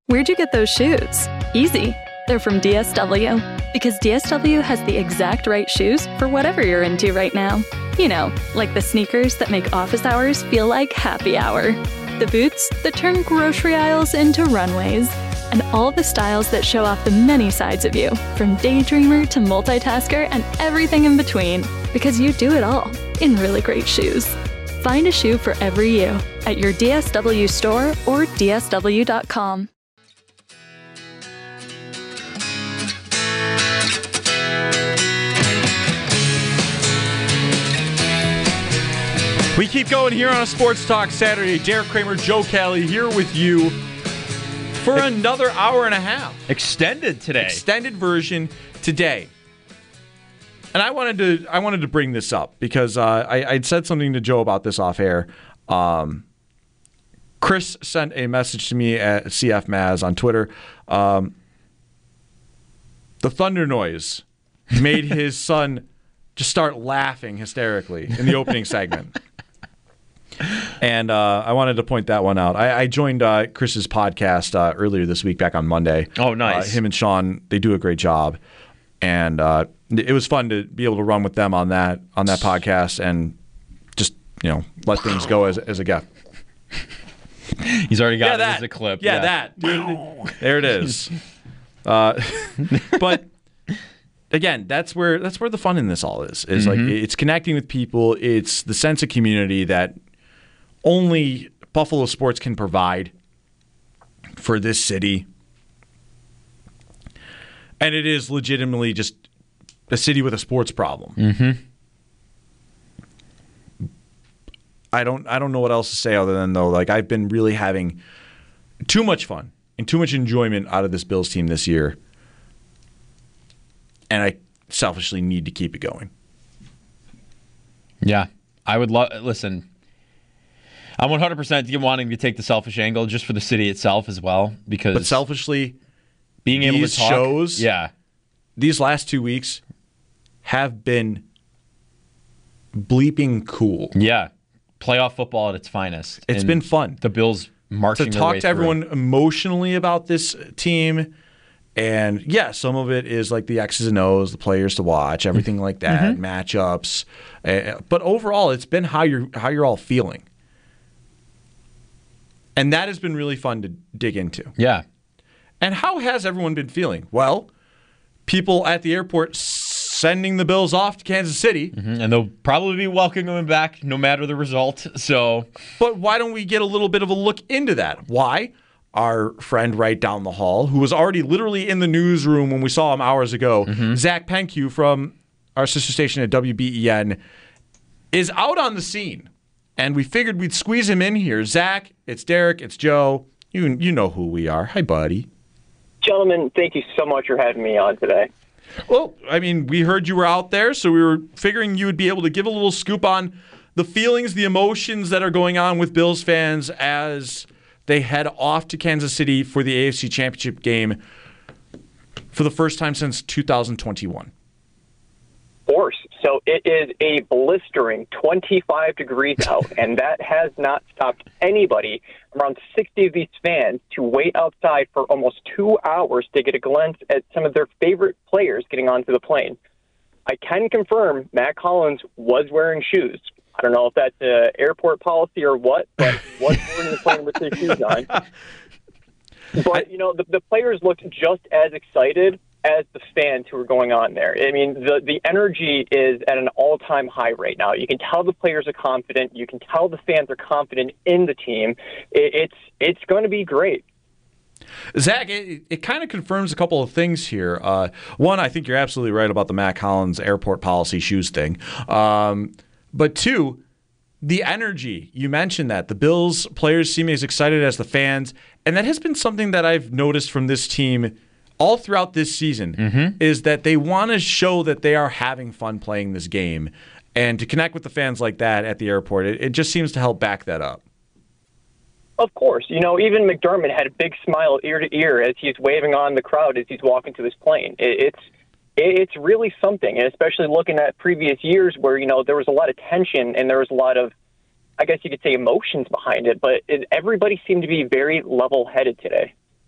Where'd you get those shoes? Easy. They're from DSW. Because DSW has the exact right shoes for whatever you're into right now. You know, like the sneakers that make office hours feel like happy hour. The boots that turn grocery aisles into runways. And all the styles that show off the many sides of you, from daydreamer to multitasker and everything in between. Because you do it all in really great shoes. Find a shoe for every you at your DSW store or dsw.com. We keep going here on a Sports Talk Saturday. Derek Kramer, Joe Kelly here with you for another hour and a half. Extended today. Extended version today. And I wanted to bring this up because I'd said something to Joe about this off air. Chris sent a message to me at CF Maz on Twitter. The thunder noise made his son just start laughing hysterically in the opening segment. And I wanted to point that one out. I joined Chris's podcast earlier this week, back on Monday. Oh, nice. Him and Sean, they do a great job. And it was fun to be able to run with them on that podcast and just, let things go as a guest. He's already got it as a clip. Yeah, that. Dude, there it is. But again, that's where the fun in this all is. Like it's connecting with people. It's the sense of community that only Buffalo sports can provide for this city. And it is legitimately just a city with a sports problem. Mm-hmm. I don't know what else to say other than, though, like, I've been really having too much fun and too much enjoyment out of this Bills team this year. And I selfishly need to keep it going. Yeah. I would listen, I'm 100% wanting to take the selfish angle just for the city itself as well. But selfishly, being able to talk, shows, these last 2 weeks have been bleeping cool. Yeah. Playoff football at its finest. It's been fun. The Bills marching to their way talk to everyone emotionally about this team. And yeah, some of it is like the X's and O's, the players to watch, everything like that, matchups. But overall, it's been how you're all feeling. And that has been really fun to dig into. Yeah. And how has everyone been feeling? Well, people at the airport sending the Bills off to Kansas City. And they'll probably be welcoming them back no matter the result. But why don't we get a little bit of a look into that? Why? Our friend right down the hall, who was already literally in the newsroom when we saw him hours ago, Zach Penkew from our sister station at WBEN, is out on the scene. And we figured we'd squeeze him in here. Zach, it's Derek, it's Joe. You know who we are. Hi, buddy. Gentlemen, thank you so much for having me on today. Well, I mean, we heard you were out there, so we were figuring you would be able to give a little scoop on the feelings, the emotions that are going on with Bills fans as they head off to Kansas City for the AFC Championship game for the first time since 2021. Of course. So it is a blistering 25 degrees out, and that has not stopped anybody, around 60 of these fans, to wait outside for almost 2 hours to get a glimpse at some of their favorite players getting onto the plane. I can confirm Matt Collins was wearing shoes. I don't know if that's an airport policy or what, but was boarding the plane with his shoes on. But, the players looked just as excited as the fans who were going on there. I mean, the energy is at an all-time high right now. You can tell the players are confident. You can tell the fans are confident in the team. It's going to be great. Zach, it kind of confirms a couple of things here. One, I think you're absolutely right about the Matt Collins airport policy shoes thing. But two, the energy, you mentioned that. The Bills players seem as excited as the fans, and that has been something that I've noticed from this team all throughout this season, is that they want to show that they are having fun playing this game. And to connect with the fans like that at the airport, it just seems to help back that up. Of course. Even McDermott had a big smile ear to ear as he's waving on the crowd as he's walking to his plane. It's really something, and especially looking at previous years where, there was a lot of tension and there was a lot of, I guess you could say, emotions behind it, but everybody seemed to be very level-headed today.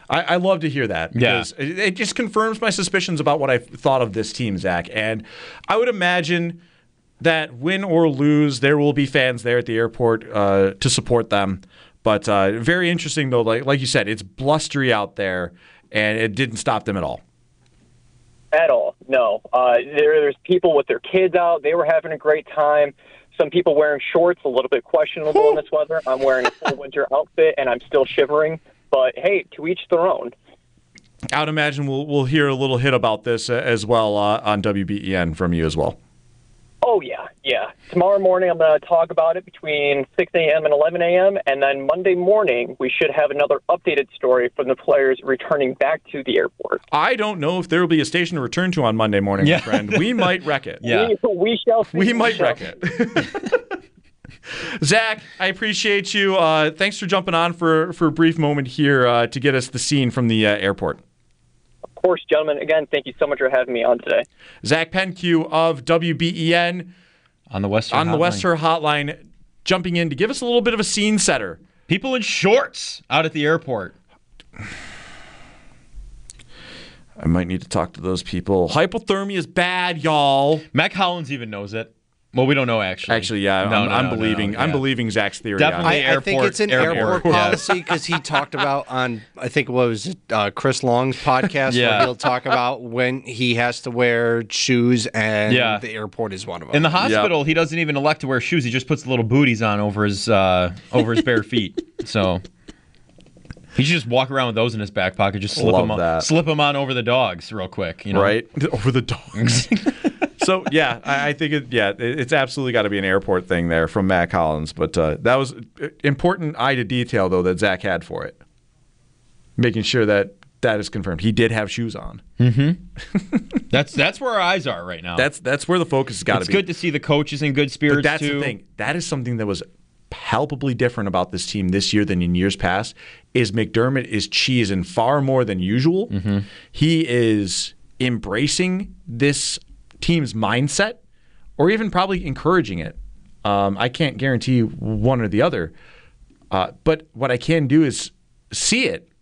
I love to hear that because it just confirms my suspicions about what I thought of this team, Zach. And I would imagine that win or lose, there will be fans there at the airport to support them. But very interesting, though, like you said, it's blustery out there, and it didn't stop them at all. At all, no. There's people with their kids out. They were having a great time. Some people wearing shorts, a little bit questionable in this weather. I'm wearing a full winter outfit, and I'm still shivering. But, hey, to each their own. I would imagine we'll hear a little hit about this as well on WBEN from you as well. Oh, yeah. Tomorrow morning I'm going to talk about it between 6 a.m. and 11 a.m., and then Monday morning we should have another updated story from the players returning back to the airport. I don't know if there will be a station to return to on Monday morning, my friend. We might wreck it. Yeah. We shall see. We might wreck it. Zach, I appreciate you. Thanks for jumping on for a brief moment here to get us the scene from the airport. Of course, gentlemen. Again, thank you so much for having me on today. Zach Penque of WBEN on the Western Hotline, jumping in to give us a little bit of a scene setter. People in shorts out at the airport. I might need to talk to those people. Hypothermia is bad, y'all. Mac Hollins even knows it. Well, we don't know actually. Actually, yeah, I'm believing Zach's theory. Definitely I think it's an airport policy because he talked about on, I think what was it, Chris Long's podcast where he'll talk about when he has to wear shoes and the airport is one of them. In the hospital, he doesn't even elect to wear shoes. He just puts the little booties on over his bare feet. So he should just walk around with those in his back pocket. Just slip them on over the dogs real quick. You know? Right? Over the dogs. So, yeah, I think it's absolutely got to be an airport thing there from Mac Hollins. But that was important eye to detail, though, that Zach had for it. Making sure that is confirmed. He did have shoes on. Mm-hmm. That's where our eyes are right now. That's where the focus has got to be. It's good to see the coaches in good spirits, but that's too. the thing. That is something that was palpably different about this team this year than in years past, is McDermott is cheesing far more than usual. Mm-hmm. He is embracing this team's mindset, or even probably encouraging it. I can't guarantee one or the other, but what I can do is see it.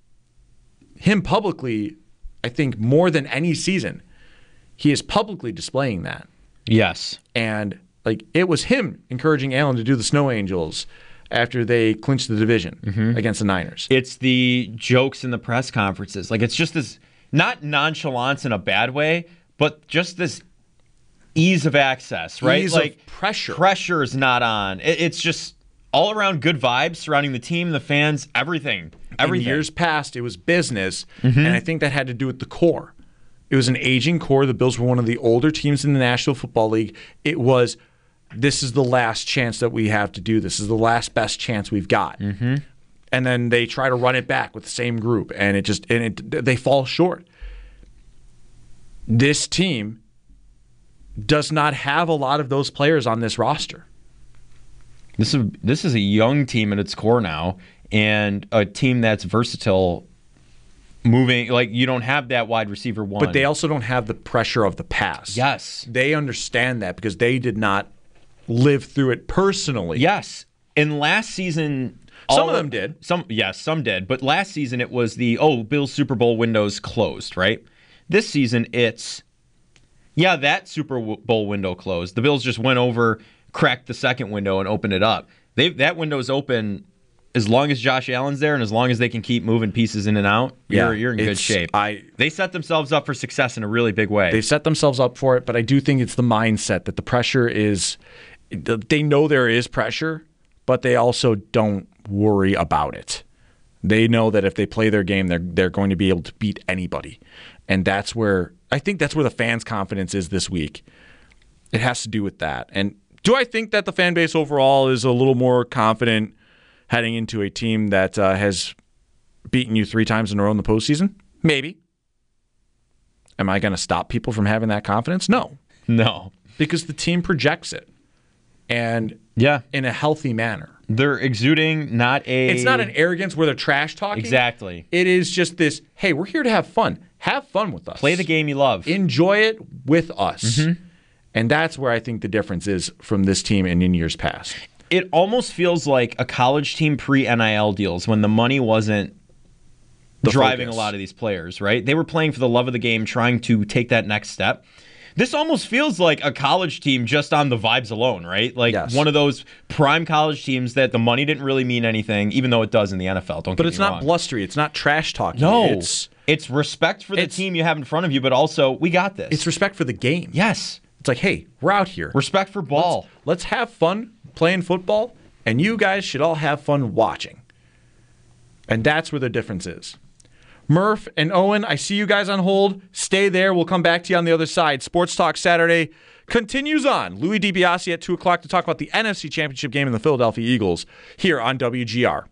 Him publicly, I think more than any season, he is publicly displaying that. Yes. And it was him encouraging Allen to do the Snow Angels after they clinched the division against the Niners. It's the jokes in the press conferences. It's just this, not nonchalance in a bad way, but just this ease of access, right? Ease of pressure. Pressure is not on. It's just all around good vibes surrounding the team, the fans, everything. In years past, it was business, and I think that had to do with the core. It was an aging core. The Bills were one of the older teams in the National Football League. It was, this is the last chance that we have to do this. This is the last best chance we've got. Mm-hmm. And then they try to run it back with the same group, and they fall short. This team does not have a lot of those players on this roster. This is a young team at its core now, and a team that's versatile, moving, you don't have that wide receiver one. But they also don't have the pressure of the past. Yes. They understand that because they did not live through it personally. Yes. And last season, some of them did. Some did. But last season it was Bills Super Bowl window's closed, right? This season it's, that Super Bowl window closed. The Bills just went over, cracked the second window, and opened it up. That window's open as long as Josh Allen's there and as long as they can keep moving pieces in and out. You're in good shape. They set themselves up for success in a really big way. They set themselves up for it, but I do think it's the mindset that the pressure is, they know there is pressure, but they also don't worry about it. They know that if they play their game, they're going to be able to beat anybody. And I think that's where the fans' confidence is this week. It has to do with that. And do I think that the fan base overall is a little more confident heading into a team that has beaten you 3 times in a row in the postseason? Maybe. Am I going to stop people from having that confidence? No. Because the team projects it. And in a healthy manner. They're exuding It's not an arrogance where they're trash talking. Exactly. It is just this, hey, we're here to have fun. Have fun with us. Play the game you love. Enjoy it with us. Mm-hmm. And that's where I think the difference is from this team and in years past. It almost feels like a college team pre-NIL deals when the money wasn't driving a lot of these players, right? They were playing for the love of the game, trying to take that next step. This almost feels like a college team just on the vibes alone, right? Like one of those prime college teams that the money didn't really mean anything, even though it does in the NFL. But it's not blustery. It's not trash talking. No. It's respect for the team you have in front of you, but also, we got this. It's respect for the game. Yes. It's like, hey, we're out here. Respect for ball. Let's have fun playing football, and you guys should all have fun watching. And that's where the difference is. Murph and Owen, I see you guys on hold. Stay there. We'll come back to you on the other side. Sports Talk Saturday continues on. Louis DiBiase at 2 o'clock to talk about the NFC Championship game in the Philadelphia Eagles here on WGR.